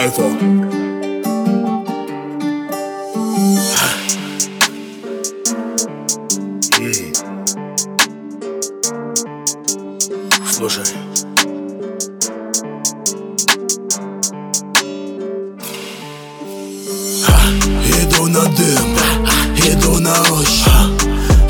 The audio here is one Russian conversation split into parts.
кайфу. Слушай. Иду на дым, иду на ощупь.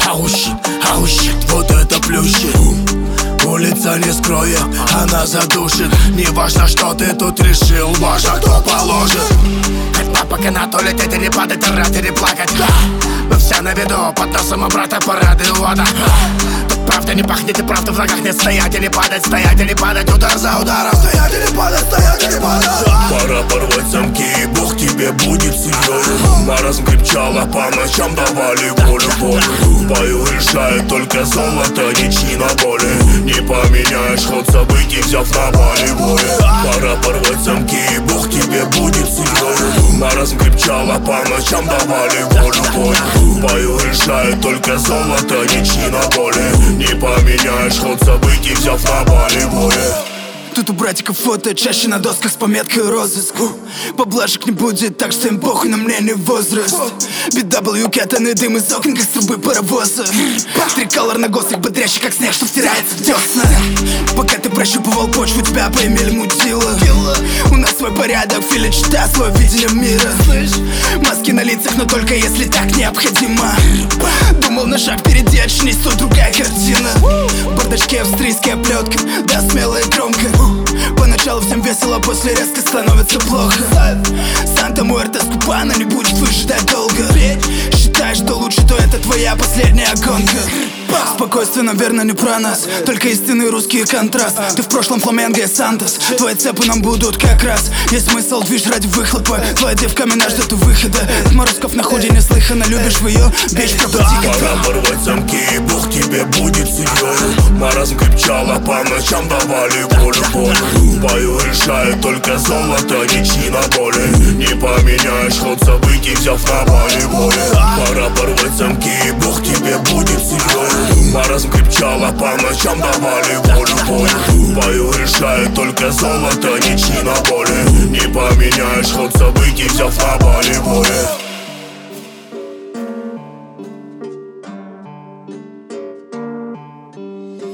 Аущик, вот это плющит. Улица не скроет, она задушит. Не важно, что ты тут решил, важно, кто положит. Хоть папа канату лететь и не падать, орать и не плакать. Мы все на виду, под носом у брата парады вода. Тут правда не пахнет и правда в ногах нет. Стоять или падать, удар за ударом. Стоять или падать, Пора порвать замки, и Бог тебе будет сильнее. Маразм крепчала, по ночам давали волю. В бою решает только золото, ничьи на боли. Не поменяешь ход событий, взяв на поле боя. Пора порвать замки, и Бог тебе будет сильнее. Маразм крепчала, по ночам давали волю. В бою решает только золото, ничьи на боли. Не поменяешь ход событий, взяв на поле боя. Тут у братиков фото чаще на досках с пометкой розыск. Поблажек не будет, так что им похуй на мнение возраст. BW катаны дым из окон, как с трубы паровоза. Триколор на гостях бодрящий, как снег, что втирается в десна. Пока ты прощупывал почву, тебя поимели мутило. У нас свой порядок, Филя чита свое видение мира. Маски на лицах, но только если так необходимо. Думал на шаг впереди, очнись, то другая картина. В бардачке австрийская плетка, да, смелая громко. Поначалу всем весело, после резко становится плохо. Санта-Муэрте Скупана не будет выжидать долго. Считаешь, что лучше, то это твоя последняя гонка. Спокойствие, наверное, не про нас, только истинный русский контраст. Ты в прошлом Фламенго и Сантос, твои цепы нам будут как раз. Есть смысл, движ ради выхлопа. Твоя девка меня ждет у выхода. Отморозков на худе неслыханно, любишь в ее бич, пропади. Пора порвать замки, и Бог тебе будет сильнее. Маразм крепчала, по ночам давали волю. В бою решает только золото, ничьи на боли. Не поменяешь ход событий, взяв на поле боя. Пора порвать замки, и Бог тебе будет сильнее. Маразм крепчала, по ночам давали волю. В бою решает только золото, ничьи на боли. Не поменяешь ход событий, взяв на поле боя.